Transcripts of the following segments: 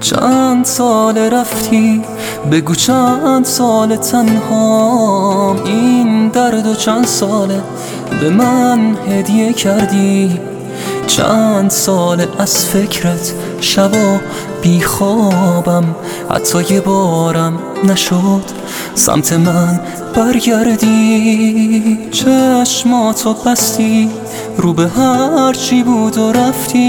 چند سال رفتی، بگو چند سال تنها این درد و چند ساله به من هدیه کردی. چند سال از فکرت شبا بیخوابم، حتی یه بارم نشد سمت من برگردی. چشماتو بستی رو به هر چی بود و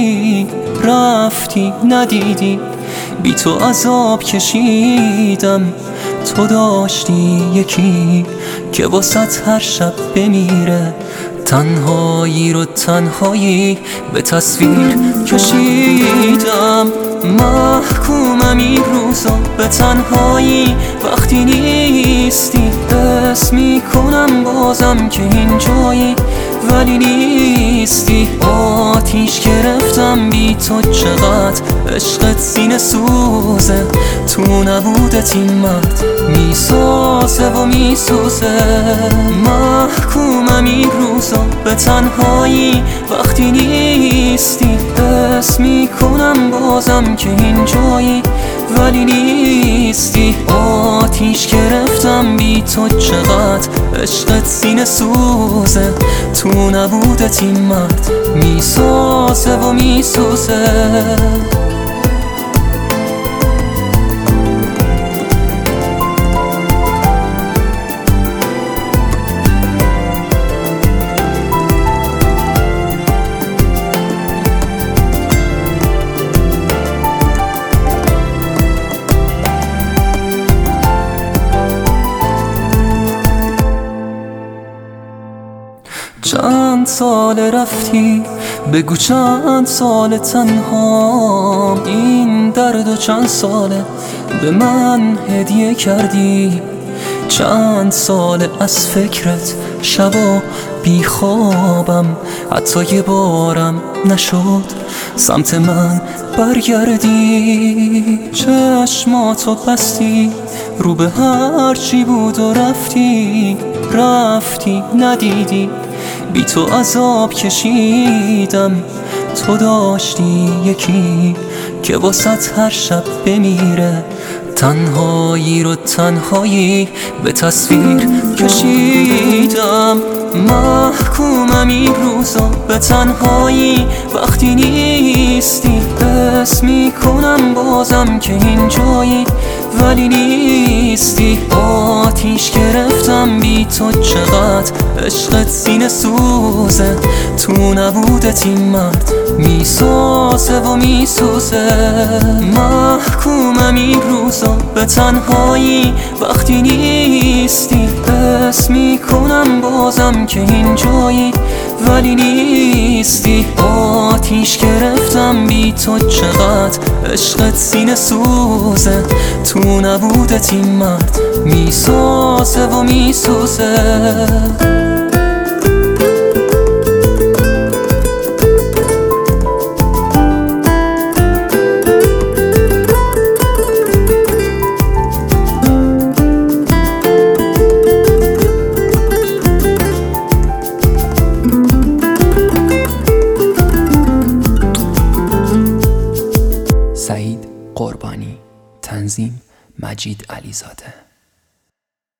رفتی ندیدی. بی تو عذاب کشیدم، تو داشتی یکی که واسط هر شب بمیره. تنهایی رو تنهایی به تصویر کشیدم. محکومم این روزا به تنهایی، وقتی نیستی حس میکنم بازم که اینجایی ولی نیستی. آتیش گرفتم بی تو، چقدر عشقت سینه سوزه، تو نبودت این مرد میسازه و میسوزه. محکومم این روزا به تنهایی، وقتی نیستی حس میکنم بازم که اینجایی ولی نیستی. آتیش گرفتم بی تو، چقدر عشقت سینه سوزه، تو نبودت این مرد میسازه و میسوزه. چند سال رفتی، بگو چند سال تنها این درد و چند ساله به من هدیه کردی. چند سال از فکرت شبا بیخوابم، حتی یه بارم نشد سمت من برگردی. چشماتو بستی رو به هر چی بود و رفتی ندیدی. بی تو عذاب کشیدم، تو داشتی یکی که واسط هر شب بمیره. تنهایی رو تنهایی به تصویر کشیدم. محکومم این روزا به تنهایی، وقتی نیستی حس میکنم بازم که اینجایی ولی نیستی. آتیش گرفتم بی تو، چقدر عشقت سینه سوزه، تو نبودت این مرد میسازه و میسوزه. محکومم این روزا به تنهایی، وقتی نیستی حس میکنم بازم که اینجایی ولی نیستی. آتیش گرفتم بی تو، چقدر عشقت سینه سوزه، تو نبودت این مرد میسازه و میسوزه. سعید قربانی، تنظیم مجید علیزاده.